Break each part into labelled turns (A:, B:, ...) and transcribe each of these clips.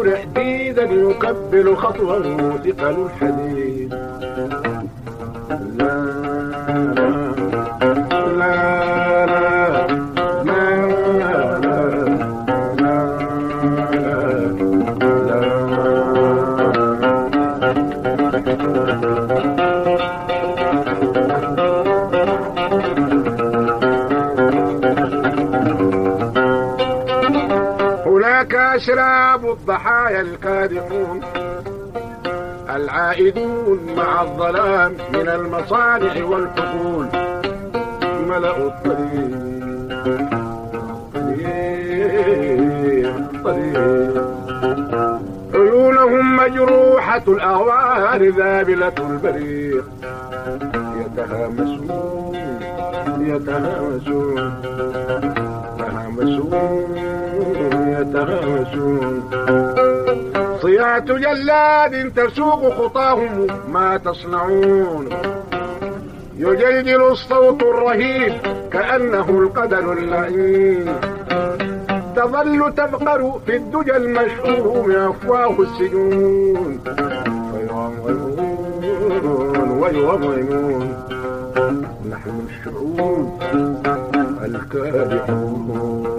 A: رحديدا يقبل خطوه ثقل الحديد. لا لا لا لا هناك أشراب الضحايا الكادحون العائدون مع الظلام من المصانع والحقول، ملأوا الطريق عيونهم مجروحة الأهوار ذابلة البريق، يتهامسون صياح جلاد تسوق خطاهم ما تصنعون، يجلجل الصوت الرهيب كأنه القدر اللئيم، تظل تبقر في الدجى المشهور من أفواه السجون، فيغمغمون ويغمغمون نحن الشعوب الكادحون.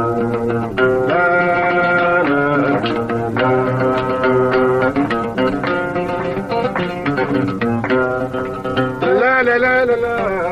A: لا لا لا لا لا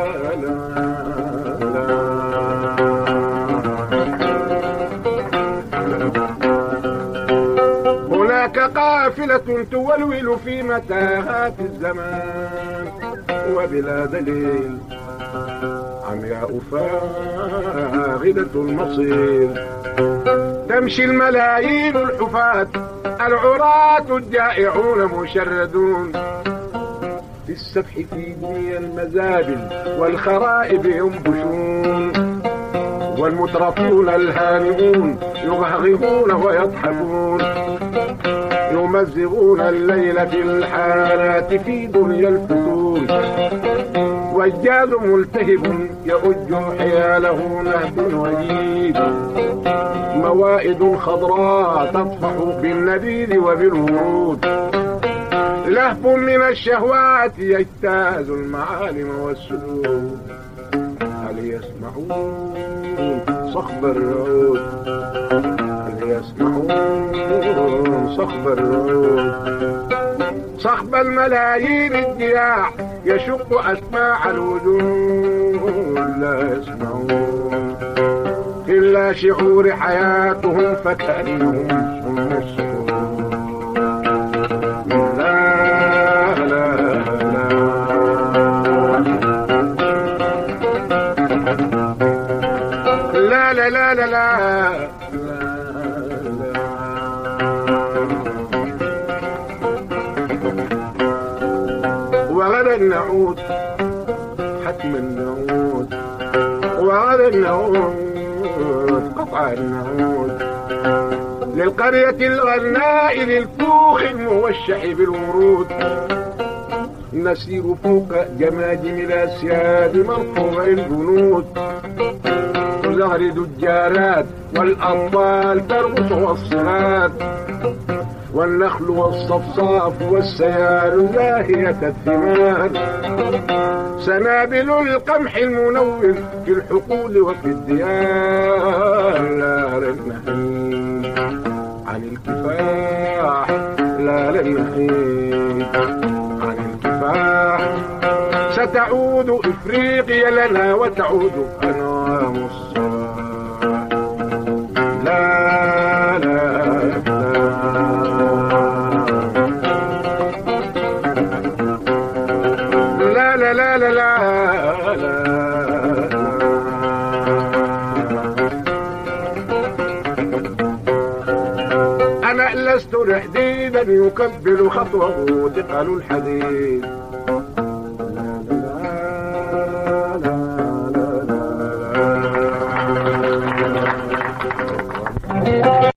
A: هناك قافلة تولول في متاهات الزمان وبلا دليل، عمياء فاغدة المصير، تمشي الملايين الحفاة العراة الجائعون مشردون، في السفح في دنيا المزابل والخرائب ينبشون، والمترفون الهانئون يغهغهون ويضحكون، يمزغون الليل في الحانات في دنيا الفتون، والجاز ملتهب يؤج حياله نهب وجيد، موائد خضراء تطفح بالنبيذ وبالورود، لهف من الشهوات يجتاز المعالم والسدود، هل يسمعون صخب الرعود، هل يسمعون صخب الرعود، صخب الملايين الدياع يشق أسماع الوجود، لا يسمعون إلا شعور حياتهم فكأنهم هم السكون. لا لا لا لا لا وغدا نعود، حتما نعود، وغدا نعود، قطعا نعود للقرية الغناء للكوخ الموشح بالورود، نسير فوق جماجم الأسياد مرفوع الجنود، زهر دجارات والأطفال ترقص والصغار، والنخل والصفصاف والسيال زاهية الثمار، سنابل القمح المنور في الحقول وفي الديار، لا للنهي عن الكفاح، لا للنهي عن الكفاح، ستعود إفريقيا لنا وتعود أنوام الصباح. لا لا لا لا لا لا لا أنا لست رحديدا يكبل خطوه ثقل الحديد،